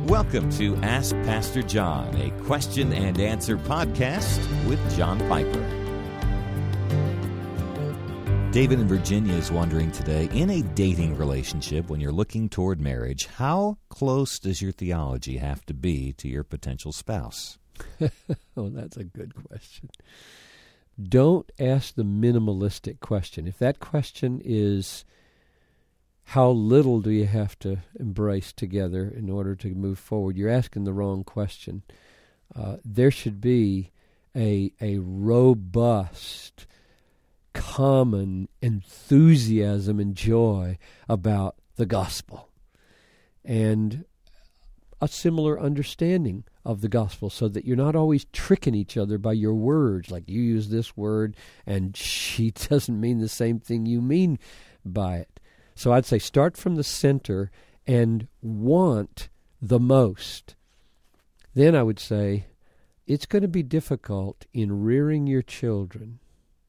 Welcome to Ask Pastor John, a question and answer podcast with John Piper. David in Virginia is wondering today, in a dating relationship, when you're looking toward marriage, how close does your theology have to be to your potential spouse? Oh, that's a good question. Don't ask the minimalistic question. If that question is, how little do you have to embrace together in order to move forward, you're asking the wrong question. There should be a robust, common enthusiasm and joy about the gospel, and a similar understanding of the gospel, so that you're not always tricking each other by your words, like you use this word and she doesn't mean the same thing you mean by it. So I'd say start from the center and want the most. Then I would say it's going to be difficult in rearing your children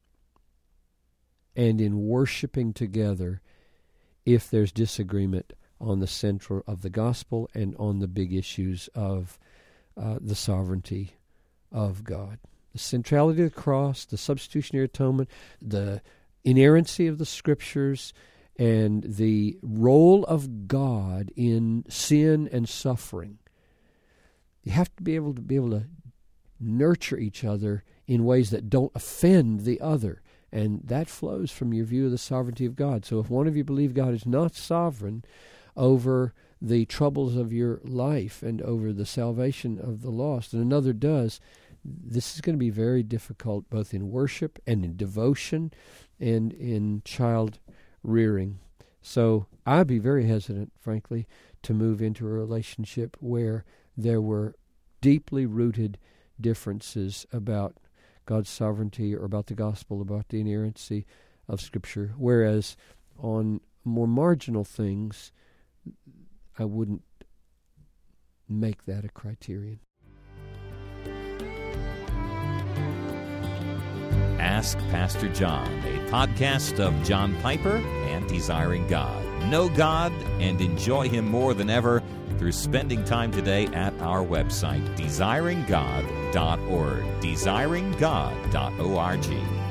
and in worshiping together if there's disagreement on the center of the gospel and on the big issues of the sovereignty of God. The centrality of the cross, the substitutionary atonement, the inerrancy of the Scriptures, and the role of God in sin and suffering. You have to be able to nurture each other in ways that don't offend the other. And that flows from your view of the sovereignty of God. So if one of you believe God is not sovereign over the troubles of your life and over the salvation of the lost, and another does, this is going to be very difficult both in worship and in devotion and in child rearing. So I'd be very hesitant, frankly, to move into a relationship where there were deeply rooted differences about God's sovereignty or about the gospel, about the inerrancy of Scripture. Whereas on more marginal things, I wouldn't make that a criterion. Ask Pastor John, a podcast of John Piper and Desiring God. Know God and enjoy Him more than ever through spending time today at our website, desiringgod.org, desiringgod.org.